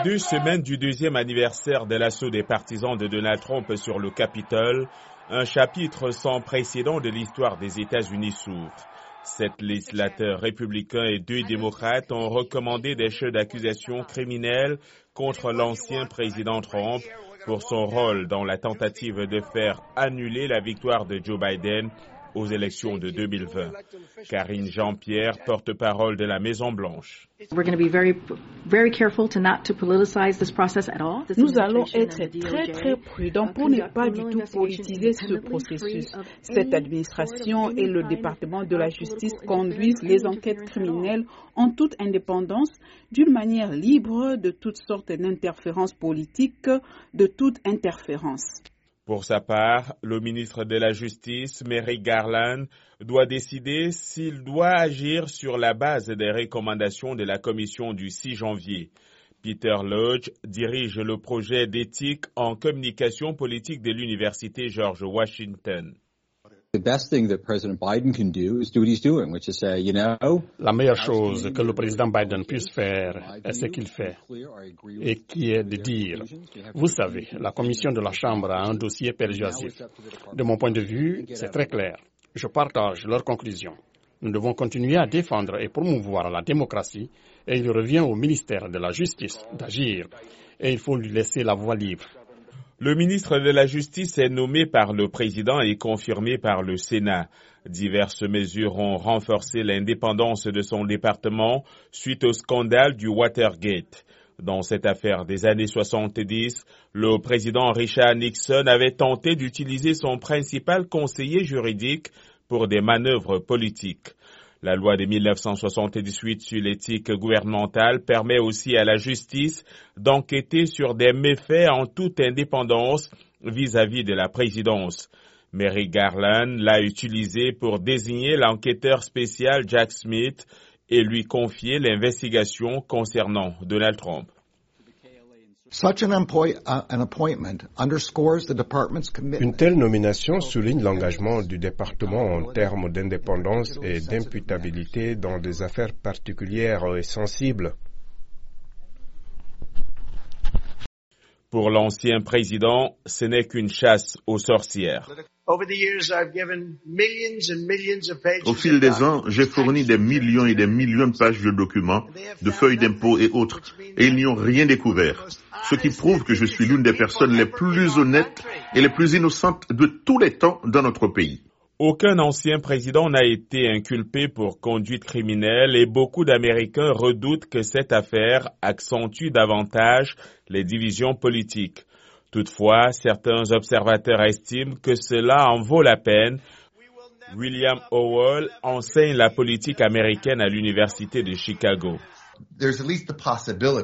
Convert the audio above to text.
À 2 semaines du 2e anniversaire de l'assaut des partisans de Donald Trump sur le Capitole, un chapitre sans précédent de l'histoire des États-Unis s'ouvre. 7 législateurs républicains et 2 démocrates ont recommandé des chefs d'accusation criminels contre l'ancien président Trump pour son rôle dans la tentative de faire annuler la victoire de Joe Biden aux élections de 2020. Karine Jean-Pierre, porte-parole de la Maison-Blanche. Nous allons être très prudents pour ne pas du tout politiser ce processus. Cette administration et le département de la justice conduisent les enquêtes criminelles en toute indépendance, d'une manière libre de toutes sortes d'interférences politiques, de toute interférence. Pour sa part, le ministre de la Justice, Merrick Garland, doit décider s'il doit agir sur la base des recommandations de la commission du 6 janvier. Peter Lodge dirige le projet d'éthique en communication politique de l'Université George Washington. La meilleure chose que le président Biden puisse faire est ce qu'il fait, et qui est de dire, vous savez, la commission de la Chambre a un dossier persuasif. De mon point de vue, c'est très clair. Je partage leurs conclusions. Nous devons continuer à défendre et promouvoir la démocratie, et il revient au ministère de la Justice d'agir, et il faut lui laisser la voie libre. Le ministre de la Justice est nommé par le président et confirmé par le Sénat. Diverses mesures ont renforcé l'indépendance de son département suite au scandale du Watergate. Dans cette affaire des années 70, le président Richard Nixon avait tenté d'utiliser son principal conseiller juridique pour des manœuvres politiques. La loi de 1978 sur l'éthique gouvernementale permet aussi à la justice d'enquêter sur des méfaits en toute indépendance vis-à-vis de la présidence. Merrick Garland l'a utilisé pour désigner l'enquêteur spécial Jack Smith et lui confier l'investigation concernant Donald Trump. Une telle nomination souligne l'engagement du département en termes d'indépendance et d'imputabilité dans des affaires particulières et sensibles. Pour l'ancien président, ce n'est qu'une chasse aux sorcières. Au fil des ans, j'ai fourni des millions et des millions de pages de documents, de feuilles d'impôts et autres, et ils n'y ont rien découvert. Ce qui prouve que je suis l'une des personnes les plus honnêtes et les plus innocentes de tous les temps dans notre pays. Aucun ancien président n'a été inculpé pour conduite criminelle et beaucoup d'Américains redoutent que cette affaire accentue davantage les divisions politiques. Toutefois, certains observateurs estiment que cela en vaut la peine. William Howell enseigne la politique américaine à l'Université de Chicago.